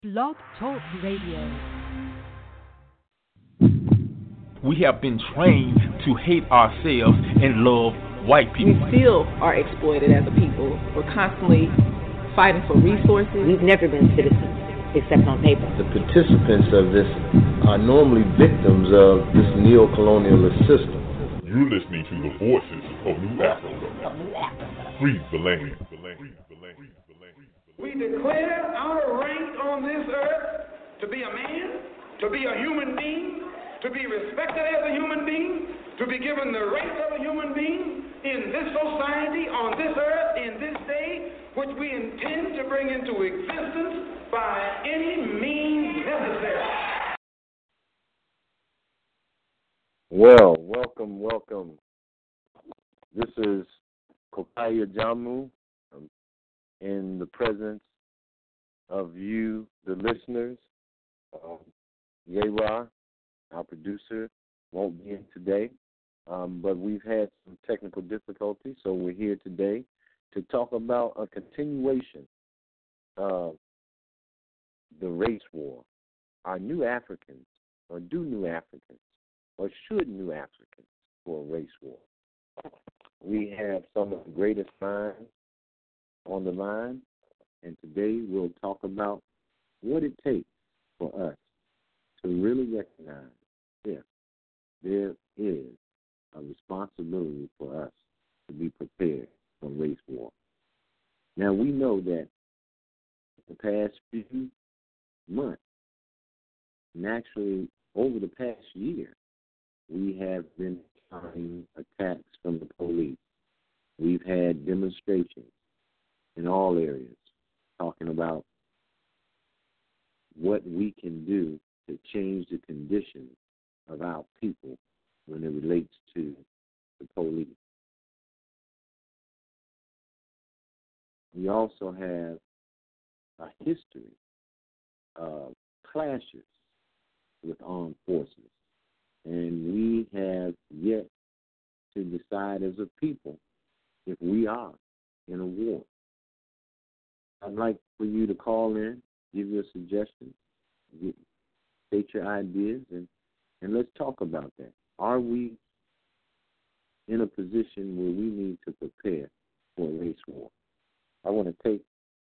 Blog Talk Radio. We have been trained to hate ourselves and love white people. We still are exploited as a people. We're constantly fighting for resources. We've never been citizens, except on paper. The participants of this are normally victims of this neo-colonialist system. You're listening to the voices of New Africa. Free the land. We declare our right on this earth to be a man, to be a human being, to be respected as a human being, to be given the rights of a human being in this society, on this earth, in this day, which we intend to bring into existence by any means necessary. Well, welcome. This is Kokaya Jamu in the presence of you, the listeners. Yewa, our producer, won't be in today, but we've had some technical difficulties, so we're here today to talk about a continuation of the race war. Are New Africans, or do New Africans, or should New Africans for a race war? We have some of the greatest minds on the line, and today we'll talk about what it takes for us to really recognize if there is a responsibility for us to be prepared for race war. Now, we know that the past few months, and actually over the past year, we have been encountering attacks from the police. We've had demonstrations in all areas talking about what we can do to change the conditions of our people when it relates to the police. We also have a history of clashes with armed forces, and we have yet to decide as a people if we are in a war. I'd like for you to call in, give your suggestions, state your ideas, and let's talk about that. Are we in a position where we need to prepare for a race war? I want to take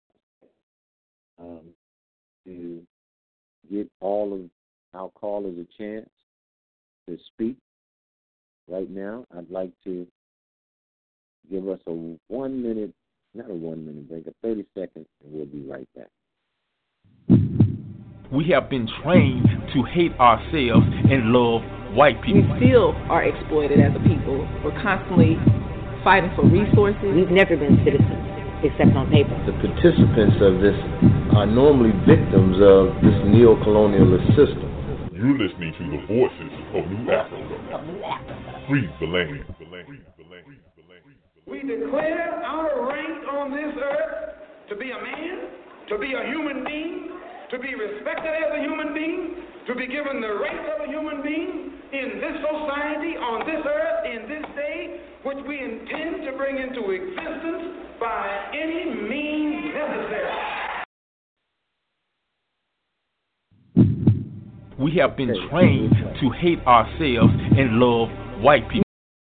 to get all of our callers a chance to speak. Right now, I'd like to give us a 1 minute, not a 1 minute break, a 30 seconds, and we'll be right back. We have been trained to hate ourselves and love white people. We still are exploited as a people. We're constantly fighting for resources. We've never been citizens, except on paper. The participants of this are normally victims of this neo-colonialist system. You're listening to the voices of New Africa. Free the land. We declare our right on this earth to be a man, to be a human being, to be respected as a human being, to be given the rights of a human being in this society, on this earth, in this day, which we intend to bring into existence by any means necessary. We have been trained to hate ourselves and love white people.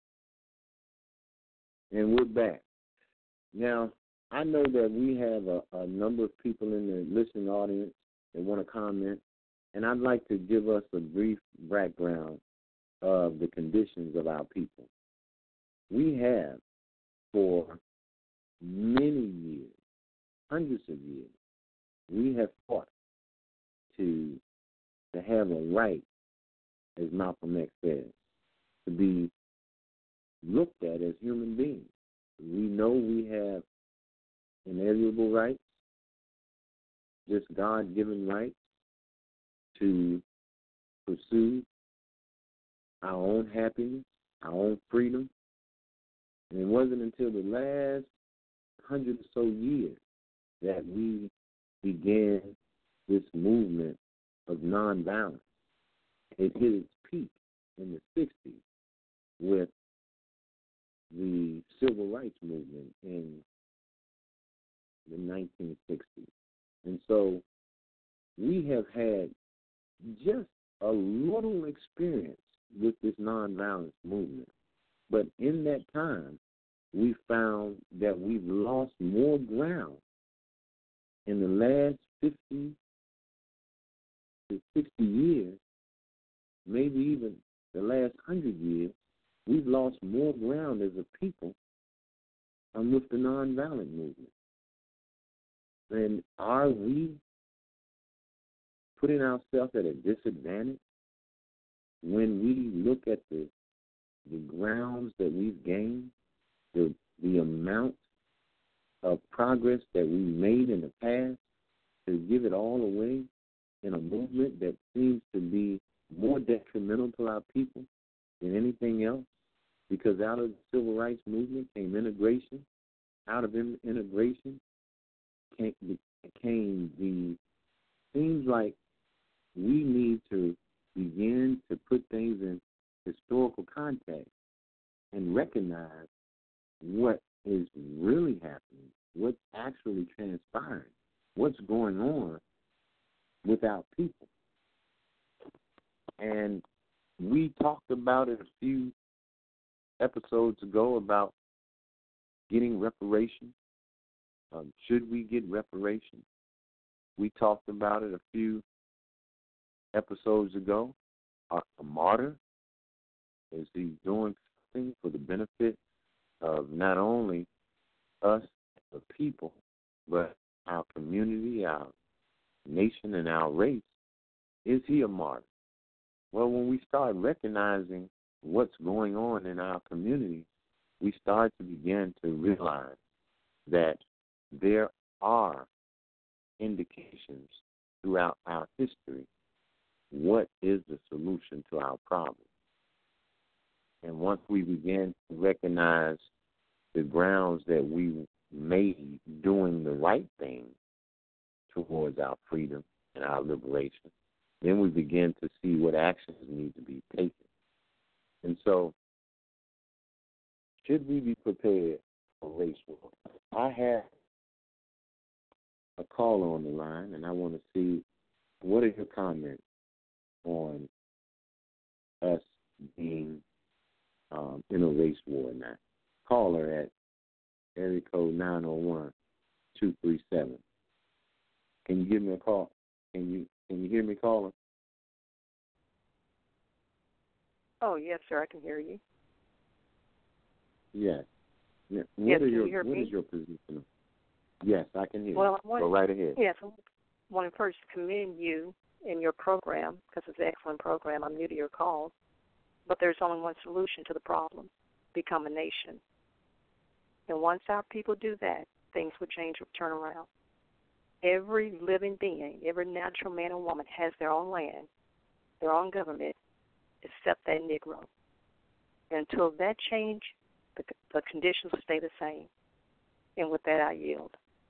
And we're back. Now, I know that we have a number of people in the listening audience that want to comment, and I'd like to give us a brief background of the conditions of our people. We have, for many years, hundreds of years, we have fought to have a right, as Malcolm X says, to be looked at as human beings. We know we have inalienable rights, just God-given rights to pursue our own happiness, our own freedom. And it wasn't until the last 100 or so years that we began this movement of nonviolence. It hit its peak in the 60s with the civil rights movement in the 1960s. And so we have had just a little experience with this nonviolence movement. But in that time, we found that we've lost more ground in the last 50 to 60 years, maybe even the last 100 years. We've lost more ground as a people with the nonviolent movement. And are we putting ourselves at a disadvantage when we look at the grounds that we've gained, the amount of progress that we made in the past, to give it all away in a movement that seems to be more detrimental to our people than anything else? Because out of the civil rights movement came integration. Out of integration came seems like we need to begin to put things in historical context and recognize what is really happening, what's actually transpiring, what's going on with our people. And we talked about it a few episodes ago about getting reparations. Should we get reparations? We talked about it a few episodes ago. A martyr, is he doing something for the benefit of not only us, the people, but our community, our nation, and our race? Is he a martyr? Well, when we start recognizing what's going on in our community, we start to begin to realize that there are indications throughout our history what is the solution to our problem. And once we begin to recognize the grounds that we made doing the right thing towards our freedom and our liberation, then we begin to see what actions need to be taken. And so, should we be prepared for race war? I have a caller on the line, and I want to see what are your comments on us being in a race war now. Caller at area code 901-237. Can you give me a call? Can you hear me, caller? Oh, yes, sir, I can hear you. Yes. Yes, What can you hear me? is your position? Yes, I can hear you. Go right ahead. Yes, I want to first commend you in your program, because it's an excellent program. I'm new to your calls. But there's only one solution to the problem: become a nation. And once our people do that, things will change or turn around. Every living being, every natural man and woman has their own land, their own government, except that Negro. And until that change, the conditions will stay the same. And with that, I yield.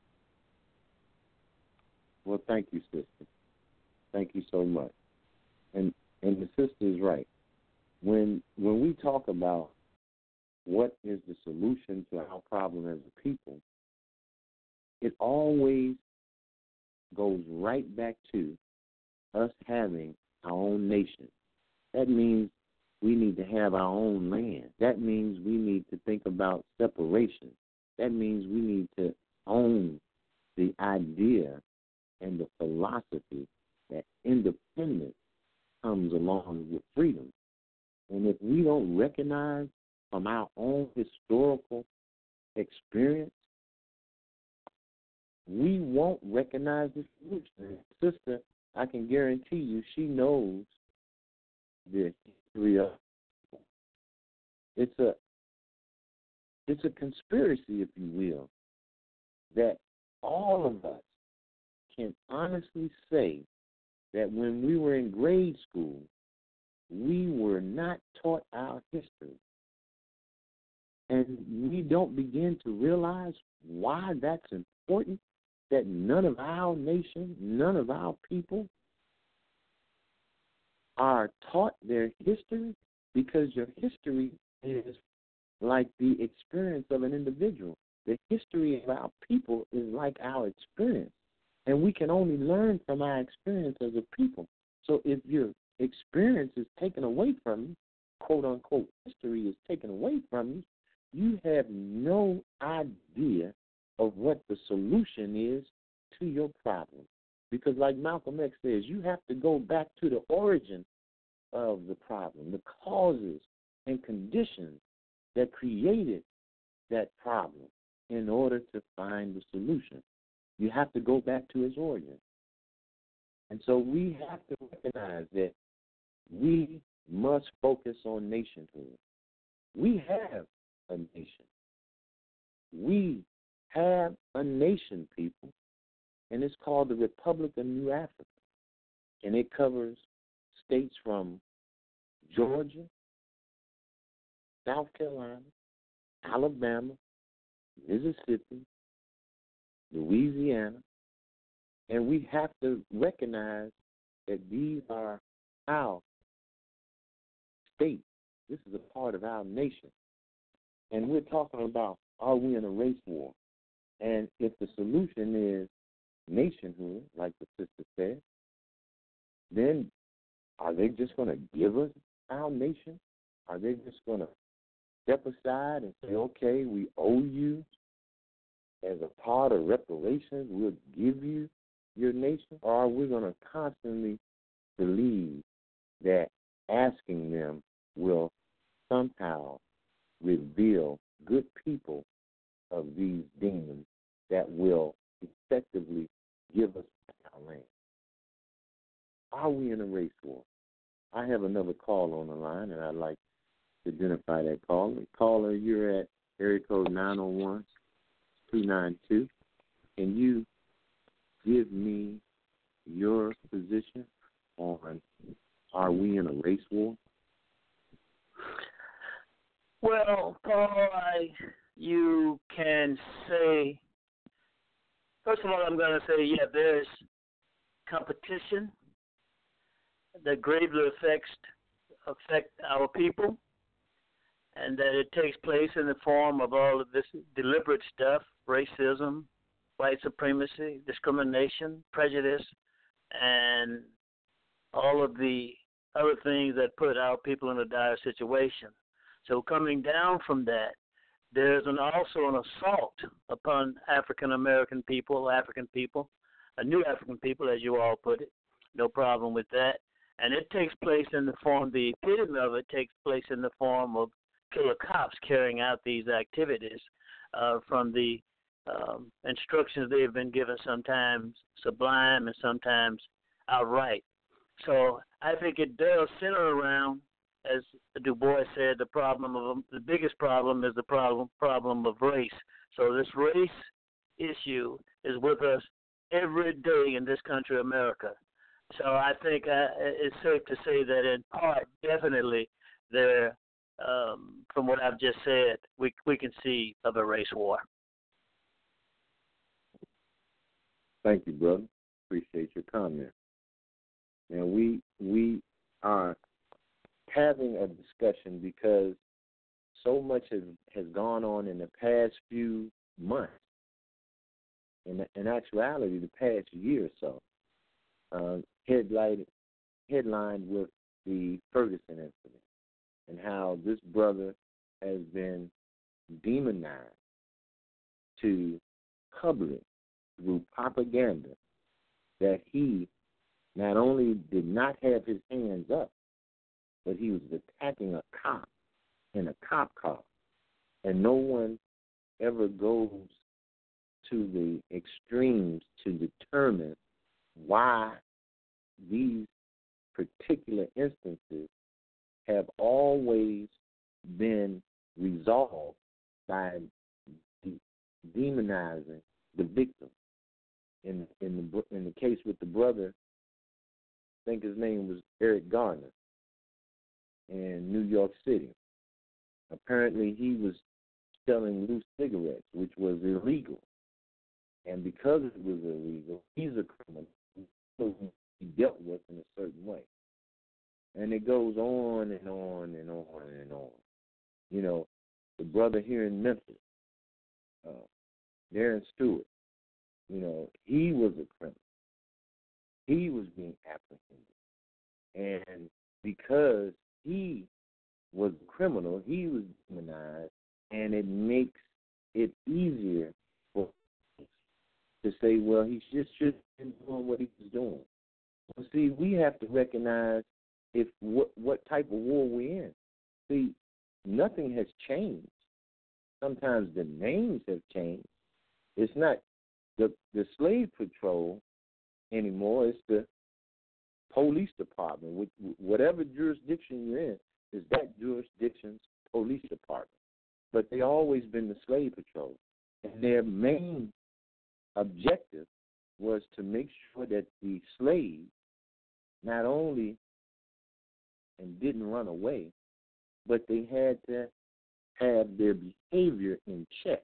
Well, thank you, sister. Thank you so much. And the sister is right. When we talk about what is the solution to our problem as a people, it always goes right back to us having our own nation. That means we need to have our own land. That means we need to think about separation. That means we need to own the idea and the philosophy that independence comes along with freedom. And if we don't recognize from our own historical experience, we won't recognize the solution. Sister, I can guarantee you, she knows the history of it. It's a conspiracy, if you will, that all of us can honestly say that when we were in grade school, we were not taught our history. And we don't begin to realize why that's important, that none of our nation, none of our people are taught their history, because your history is like the experience of an individual. The history of our people is like our experience. And we can only learn from our experience as a people. So if your experience is taken away from you, quote unquote, history is taken away from you, you have no idea of what the solution is to your problem. Because like Malcolm X says, you have to go back to the origin of the problem, the causes and conditions that created that problem in order to find the solution. You have to go back to its origin. And so we have to recognize that we must focus on nationhood. We have a nation. We have a nation, people, and it's called the Republic of New Africa. And it covers states from Georgia, South Carolina, Alabama, Mississippi, Louisiana, and we have to recognize that these are our states. This is a part of our nation. And we're talking about, are we in a race war? And if the solution is nationhood, like the sister said, then are they just going to give us our nation? Are they just going to step aside and say, okay, we owe you as a part of reparations, we'll give you your nation? Or are we going to constantly believe that asking them will somehow reveal good people of these demons that will effectively give us our land? Are we in a race war? I have another call on the line, and I'd like to identify that caller. Caller, you're at area code 901-292. Can you give me your position on, are we in a race war? Well, Paul, you can say, first of all, I'm going to say, yeah, there's competition that gravely affect our people, and that it takes place in the form of all of this deliberate stuff, racism, white supremacy, discrimination, prejudice, and all of the other things that put our people in a dire situation. So coming down from that, there's also an assault upon African-American people, a new African people, as you all put it. No problem with that. And it takes place in the form, the epitome of it takes place in the form of killer cops carrying out these activities from the instructions they've been given, sometimes sublime and sometimes outright. So I think it does center around, as Du Bois said, the biggest problem is the problem of race. So this race issue is with us every day in this country, America. So I think it's safe to say that in part, definitely, there, from what I've just said, we can see of a race war. Thank you, brother. Appreciate your comment. And we are having a discussion because so much has gone on in the past few months. In actuality, the past year or so, headlined with the Ferguson incident and how this brother has been demonized to public through propaganda that he not only did not have his hands up, but he was attacking a cop in a cop car. And no one ever goes to the extremes to determine why these particular instances have always been resolved by demonizing the victim. In the case with the brother, I think his name was Eric Garner in New York City. Apparently he was selling loose cigarettes, which was illegal. And because it was illegal, he's a criminal. He dealt with in a certain way. And it goes on and on and on and on. You know, the brother here in Memphis, Darren Stewart, he was a criminal. He was being apprehended. And because he was a criminal, he was demonized, and it makes it easier for us to say, well, he just shouldn't have been doing what he was doing. Well, see, we have to recognize what type of war we're in. See, nothing has changed. Sometimes the names have changed. It's not the slave patrol anymore. It's the police department. Whatever jurisdiction you're in is that jurisdiction's police department. But they always been the slave patrol. And their main objective was to make sure that the slaves not only and didn't run away, but they had to have their behavior in check.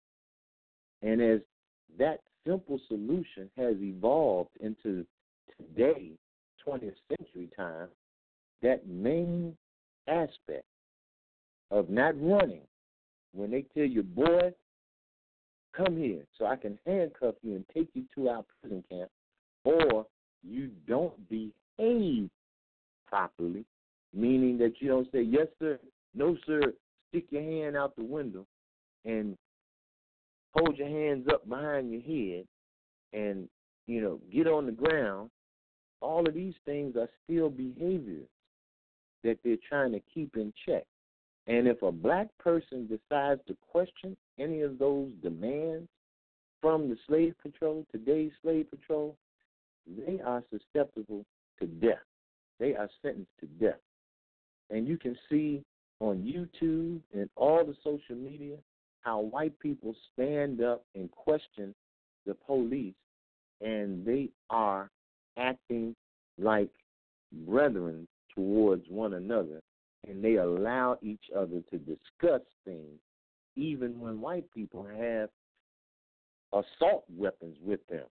And as that simple solution has evolved into today, 20th century time, that main aspect of not running, when they tell you, boy, come here so I can handcuff you and take you to our prison camp, or you don't behave properly, meaning that you don't say, yes, sir, no, sir, stick your hand out the window and hold your hands up behind your head and, get on the ground. All of these things are still behaviors that they're trying to keep in check. And if a black person decides to question any of those demands from the slave patrol, today's slave patrol, they are susceptible to death. They are sentenced to death. And you can see on YouTube and all the social media how white people stand up and question the police, and they are acting like brethren towards one another, and they allow each other to discuss things, even when white people have assault weapons with them.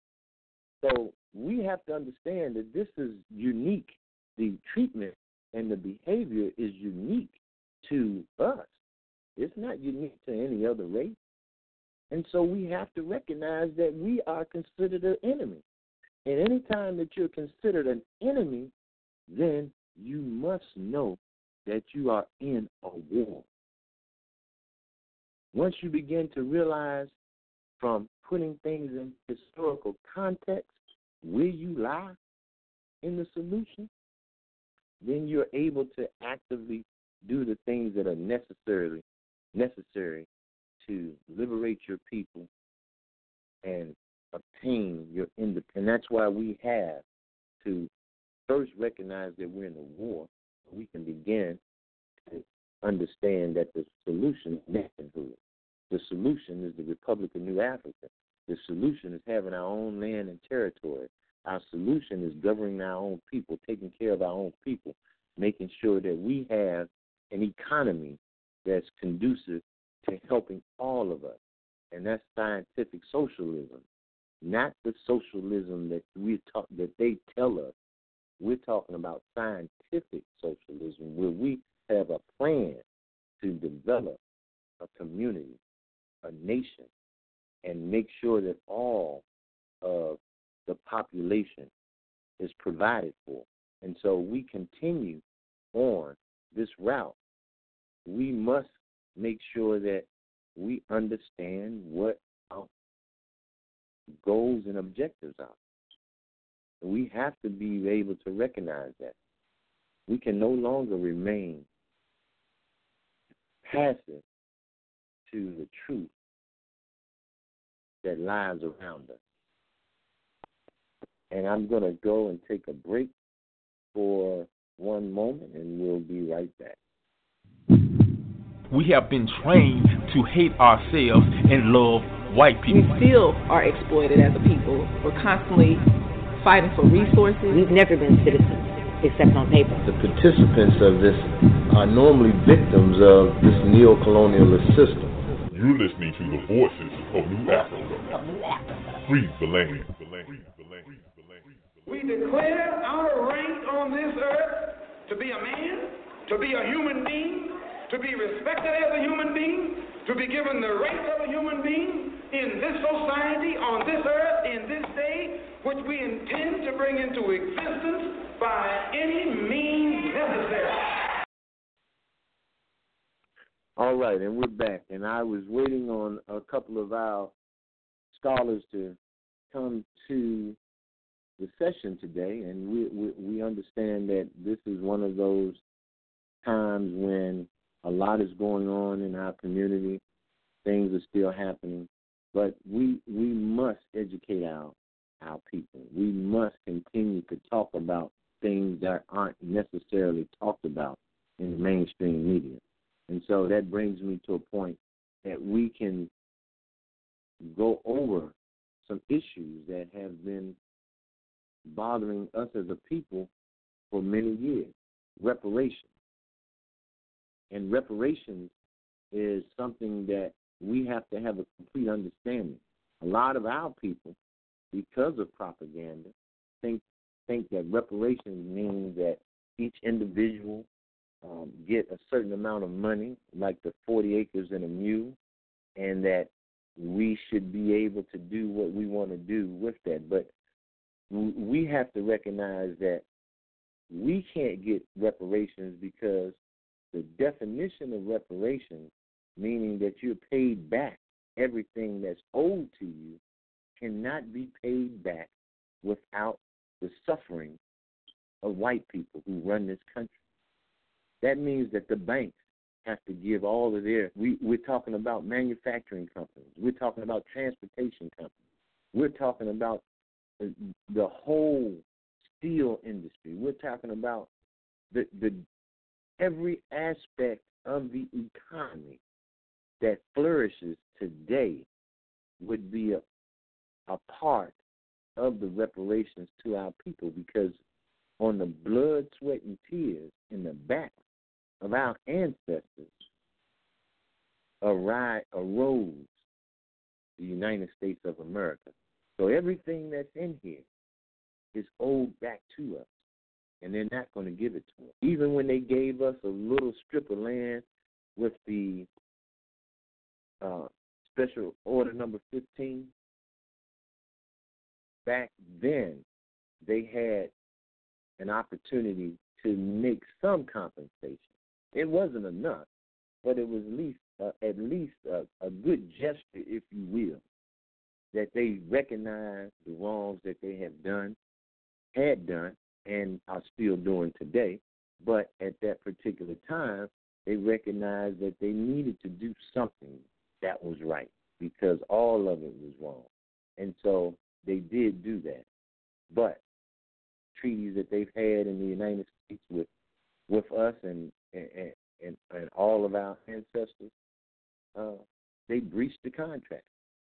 So we have to understand that this is unique. The treatment and the behavior is unique to us. It's not unique to any other race. And so we have to recognize that we are considered an enemy. And any time that you're considered an enemy, then you must know that you are in a war. Once you begin to realize from putting things in historical context where you lie in the solution, then you're able to actively do the things that are necessary to liberate your people and obtain your independence. And that's why we have to first recognize that we're in a war. We can begin to understand that the solution is nationhood. The solution is the Republic of New Africa. The solution is having our own land and territory. Our solution is governing our own people, taking care of our own people, making sure that we have an economy that's conducive to helping all of us. And that's scientific socialism, not the socialism that that they tell us. We're talking about scientific socialism, where we have a plan to develop a community, a nation, and make sure that all of the population is provided for. And so we continue on this route. We must make sure that we understand what our goals and objectives are. We have to be able to recognize that. We can no longer remain passive to the truth that lies around us. And I'm going to go and take a break for one moment, and we'll be right back. We have been trained to hate ourselves and love white people. We still are exploited as a people. We're constantly fighting for resources. We've never been citizens, except on paper. The participants of this are normally victims of this neo-colonialist system. You're listening to the voices of New Africa. Free the land. We declare our rank on this earth to be a man, to be a human being, to be respected as a human being, to be given the rights of a human being, in this society, on this earth, in this day, which we intend to bring into existence by any means necessary. All right, and we're back. And I was waiting on a couple of our scholars to come to the session today, and we understand that this is one of those times when a lot is going on in our community. Things are still happening, but we must educate our people. We must continue to talk about things that aren't necessarily talked about in the mainstream media. And so that brings me to a point that we can go over some issues that have been bothering us as a people for many years. Reparations. And reparations is something that we have to have a complete understanding. A lot of our people, because of propaganda, think that reparations means that each individual get a certain amount of money, like the 40 acres and a mule, and that we should be able to do what we want to do with that. But we have to recognize that we can't get reparations because the definition of reparations, meaning that you're paid back everything that's owed to you, cannot be paid back without the suffering of white people who run this country. That means that the banks have to give all of their, we're talking about manufacturing companies. We're talking about transportation companies. We're talking about the whole steel industry. We're talking about the every aspect of the economy that flourishes today would be a part of the reparations to our people, because on the blood, sweat, and tears in the back of our ancestors arose the United States of America. So everything that's in here is owed back to us, and they're not going to give it to us. Even when they gave us a little strip of land with the Special Order Number 15, back then they had an opportunity to make some compensation. It wasn't enough, but it was at least a good gesture, if you will, that they recognized the wrongs that they had done, and are still doing today. But at that particular time, they recognized that they needed to do something that was right, because all of it was wrong. And so they did do that. But treaties that they've had in the United States with us and all of our ancestors, they breached the contract.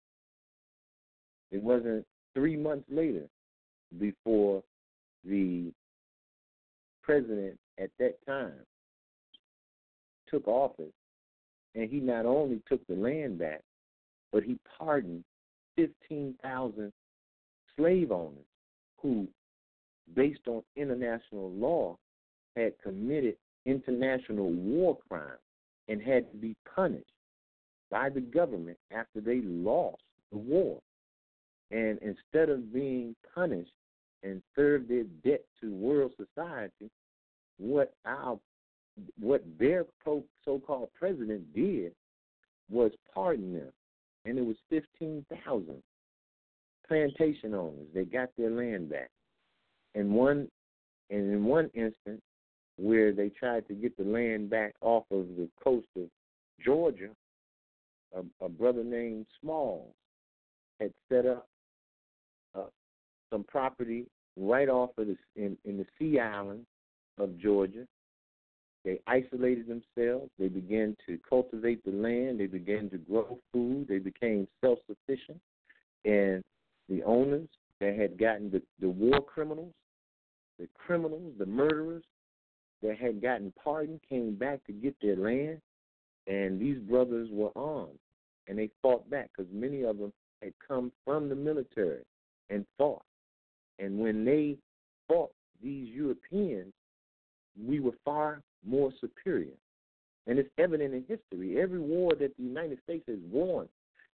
It wasn't 3 months later before the president at that time took office, and he not only took the land back, but he pardoned 15,000 slave owners who, based on international law, had committed international war crimes and had to be punished by the government after they lost the war. And instead of being punished and serve their debt to world society, what their so-called president did was pardon them. And it was 15,000 plantation owners. They got their land back. And in one instance, where they tried to get the land back off of the coast of Georgia, a brother named Smalls had set up some property right off of in the Sea Island of Georgia. They isolated themselves. They began to cultivate the land. They began to grow food. They became self-sufficient. And the owners that had gotten the war criminals, the murderers that had gotten pardoned came back to get their land. And these brothers were armed, and they fought back, because many of them had come from the military and fought. And when they fought these Europeans, we were far more superior. And it's evident in history. Every war that the United States has won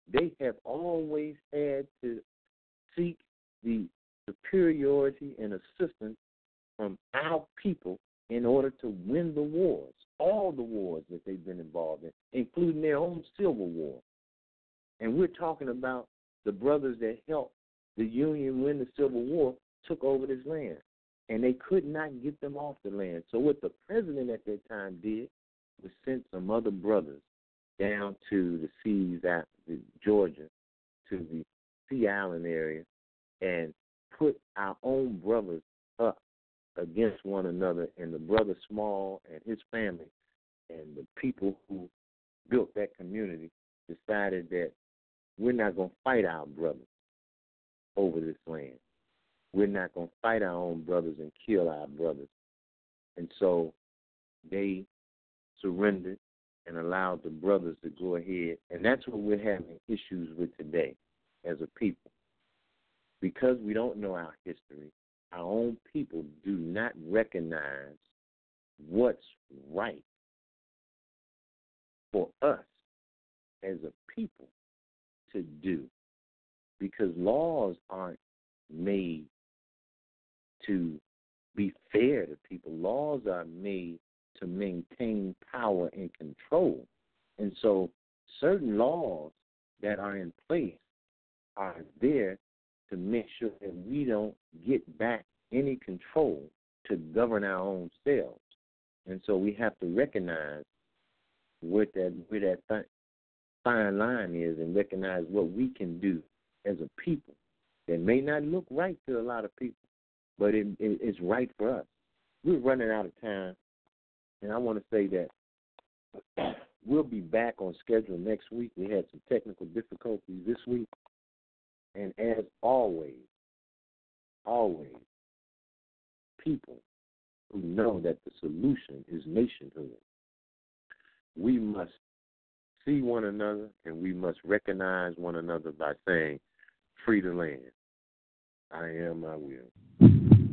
they have always had to seek the superiority and assistance from our people in order to win the wars, all the wars that they've been involved in, including their own Civil War. And we're talking about the brothers that helped the Union win the Civil War took over this land, and they could not get them off the land. So what the president at that time did was send some other brothers down to the seas at Georgia, to the Sea Island area, and put our own brothers up against one another, and the brother Small and his family and the people who built that community decided that we're not going to fight our brothers over this land. We're not going to fight our own brothers and kill our brothers. And so they surrendered and allowed the brothers to go ahead. And that's what we're having issues with today as a people. Because we don't know our history, our own people do not recognize what's right for us as a people to do. Because laws aren't made to be fair to people. Laws are made to maintain power and control. And so certain laws that are in place are there to make sure that we don't get back any control to govern our own selves. And so we have to recognize where that fine line is and recognize what we can do as a people that may not look right to a lot of people, but it's right for us. We're running out of time, and I want to say that we'll be back on schedule next week. We had some technical difficulties this week. And as always, people who know that the solution is nationhood, we must see one another and we must recognize one another by saying, free the land. I am, I will.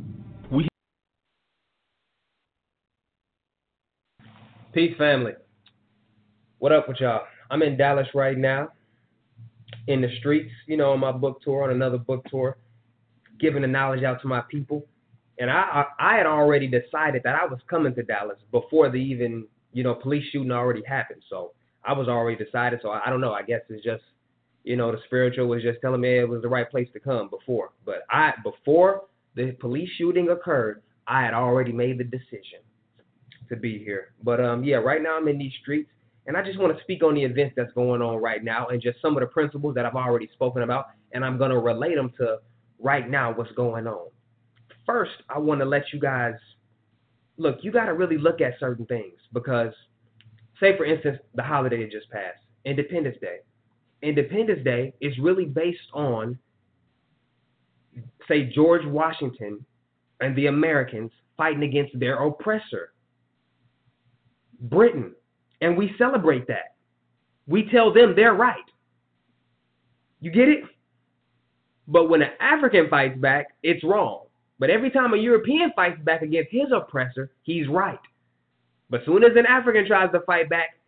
Peace, family. What up with y'all? I'm in Dallas right now, in the streets, on my book tour, on another book tour, giving the knowledge out to my people. And I had already decided that I was coming to Dallas before the even, police shooting already happened. So I was already decided. So I don't know. I guess it's just, the spiritual was just telling me it was the right place to come before. But before the police shooting occurred, I had already made the decision to be here. But, right now I'm in these streets. And I just want to speak on the events that's going on right now and just some of the principles that I've already spoken about, and I'm going to relate them to right now what's going on. First, I want to let you guys, look, you got to really look at certain things because, say, for instance, the holiday that just passed, Independence Day. Independence Day is really based on, say, George Washington and the Americans fighting against their oppressor, Britain. And we celebrate that. We tell them they're right. You get it? But when an African fights back, it's wrong. But every time a European fights back against his oppressor, he's right. But soon as an African tries to fight back,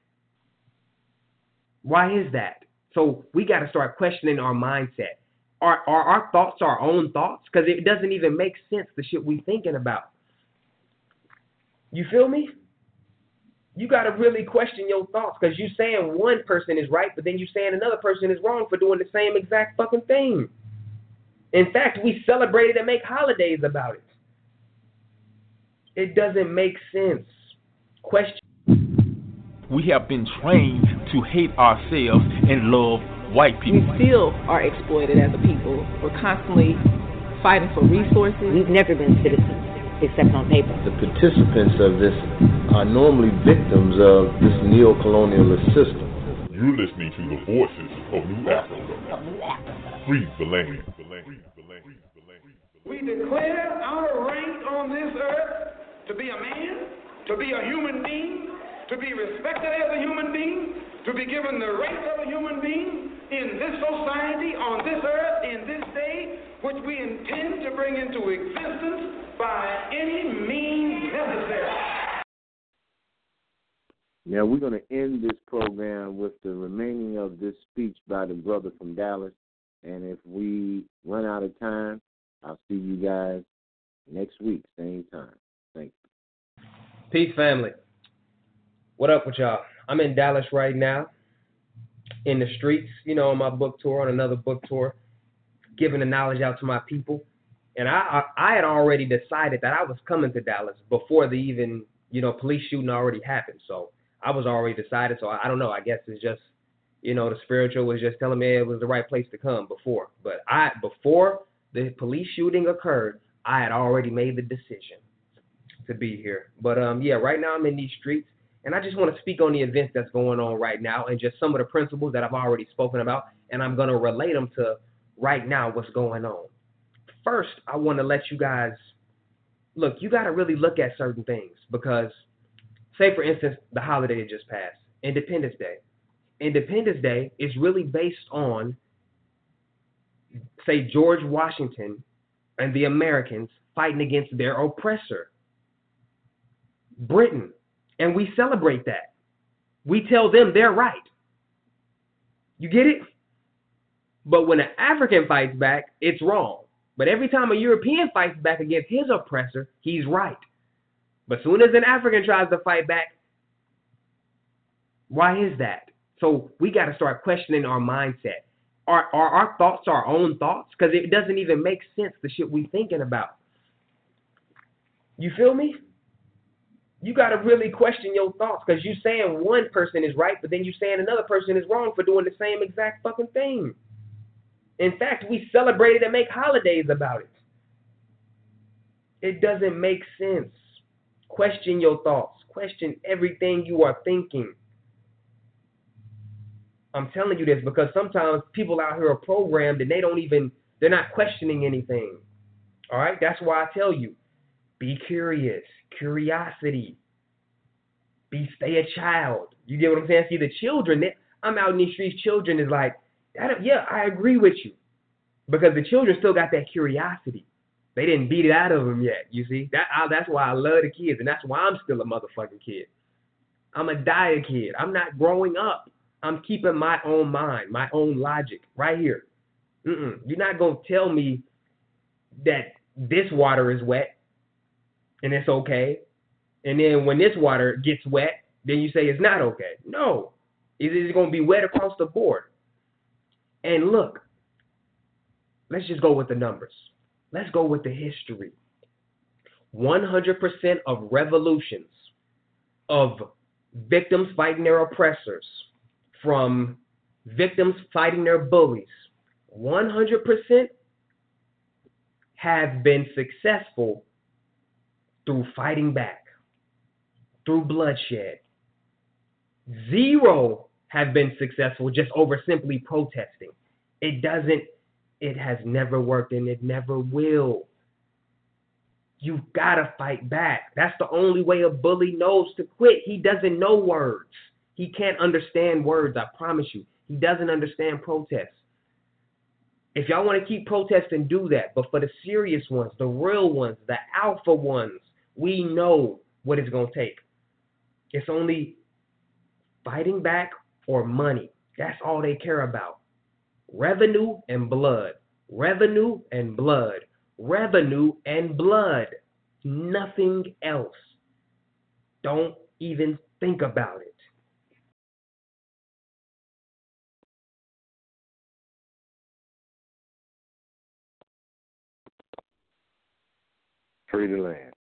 why is that? So we got to start questioning our mindset. Are our thoughts our own thoughts? Because it doesn't even make sense, the shit we thinking about. You feel me? You got to really question your thoughts because you saying one person is right, but then you saying another person is wrong for doing the same exact fucking thing. In fact, we celebrate it and make holidays about it. It doesn't make sense. Question. We have been trained to hate ourselves and love white people. We still are exploited as a people. We're constantly fighting for resources. We've never been citizens, except on paper. The participants of this are normally victims of this neo-colonialist system. You're listening to the voices of New Africa. Free the land. We declare our right on this earth to be a man, to be a human being, to be respected as a human being, to be given the rights of a human being in this society, on this earth, in this day, which we intend to bring into existence by any means necessary. Now, we're going to end this program with the remaining of this speech by the brother from Dallas. And if we run out of time, I'll see you guys next week, same time. Thank you. Peace, family. What up with y'all? I'm in Dallas right now, in the streets, on my book tour, on another book tour, giving the knowledge out to my people. And I had already decided that I was coming to Dallas before the even, police shooting already happened. So I was already decided. So I don't know. I guess it's just, the spiritual was just telling me it was the right place to come before. But before the police shooting occurred, I had already made the decision to be here. But right now I'm in these streets, and I just want to speak on the events that's going on right now and just some of the principles that I've already spoken about, and I'm going to relate them to right now what's going on. First, I want to let you guys look. You got to really look at certain things because, say for instance, the holiday that just passed, Independence Day. Independence Day is really based on, say, George Washington and the Americans fighting against their oppressor, Britain. And we celebrate that. We tell them they're right. You get it? But when an African fights back, it's wrong. But every time a European fights back against his oppressor, he's right. But as soon as an African tries to fight back, why is that? So we got to start questioning our mindset. Are our thoughts our own thoughts? Because it doesn't even make sense, the shit we thinking about. You feel me? You got to really question your thoughts because you saying one person is right, but then you saying another person is wrong for doing the same exact fucking thing. In fact, we celebrate it and make holidays about it. It doesn't make sense. Question your thoughts. Question everything you are thinking. I'm telling you this because sometimes people out here are programmed and they're not questioning anything. All right? That's why I tell you, be curious. Curiosity. Stay a child. You get what I'm saying? See, the children, I'm out in these streets, children is like, yeah, I agree with you. Because the children still got that curiosity. They didn't beat it out of them yet, you see? That's why I love the kids, and that's why I'm still a motherfucking kid. I'm a die kid. I'm not growing up. I'm keeping my own mind, my own logic right here. You're not going to tell me that this water is wet and it's okay. And then when this water gets wet, then you say it's not okay. No. It's going to be wet across the board. And look, let's just go with the numbers. Let's go with the history. 100% of revolutions, of victims fighting their oppressors, from victims fighting their bullies, 100% have been successful through fighting back, through bloodshed. 0 have been successful just over simply protesting. It has never worked and it never will. You've got to fight back. That's the only way a bully knows to quit. He doesn't know words. He can't understand words, I promise you. He doesn't understand protests. If y'all want to keep protesting, do that. But for the serious ones, the real ones, the alpha ones, we know what it's going to take. It's only fighting back or money. That's all they care about. Revenue and blood. Revenue and blood. Revenue and blood. Nothing else. Don't even think about it. Free the land.